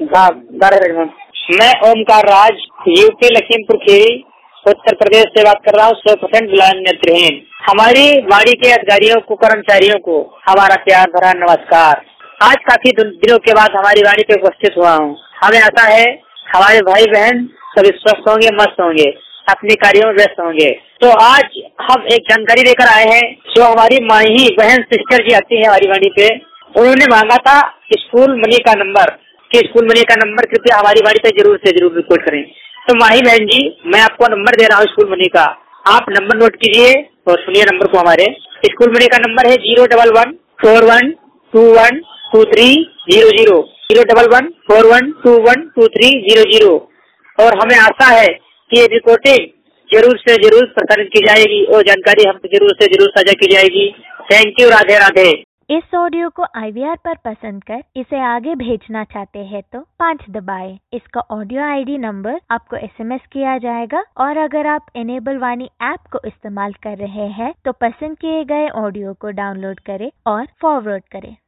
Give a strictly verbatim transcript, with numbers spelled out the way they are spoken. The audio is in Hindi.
मैं ओमकार राज यूपी लखीमपुर खीरी उत्तर प्रदेश से बात कर रहा हूँ। सौ परसेंट विकलांग नेत्रहीन। हमारी वाणी के अधिकारियों को, कर्मचारियों को हमारा प्यार भरा नमस्कार। आज काफी दिनों के बाद हमारी वाणी पे उपस्थित हुआ हूँ। हमें आशा है हमारे भाई बहन सभी स्वस्थ होंगे, मस्त होंगे, अपने कार्यों में व्यस्त होंगे। तो आज हम एक जानकारी लेकर आए हैं जो हमारी माही बहन सिस्टर जी आती है हमारी वाणी पे। उन्होंने मांगा था स्कूल मनी का नंबर कि स्कूल मनी का नंबर कृपया हमारी वाणी पे जरूर से जरूर रिकॉर्ड करें। तो माही बहन जी, मैं आपको नंबर दे रहा हूँ स्कूल मनी का। आप नंबर नोट कीजिए और सुनिए नंबर को। हमारे स्कूल मनी का नंबर है zero double one four one two one two three zero zero zero double one four one two one two three zero zero. और हमें आशा है कि ये रिपोर्टिंग जरूर से जरूर प्रसारित की जाएगी और जानकारी हमसे जरूर से जरूर साझा की जाएगी। Thank you. राधे राधे। इस ऑडियो को आई वी आर पर पसंद कर इसे आगे भेजना चाहते हैं तो पाँच दबाएं। इसका ऑडियो आई डी नंबर आपको एस एम एस किया जाएगा। और अगर आप इनेबल वाणी ऐप को इस्तेमाल कर रहे हैं तो पसंद किए गए ऑडियो को डाउनलोड करें और फॉरवर्ड करें।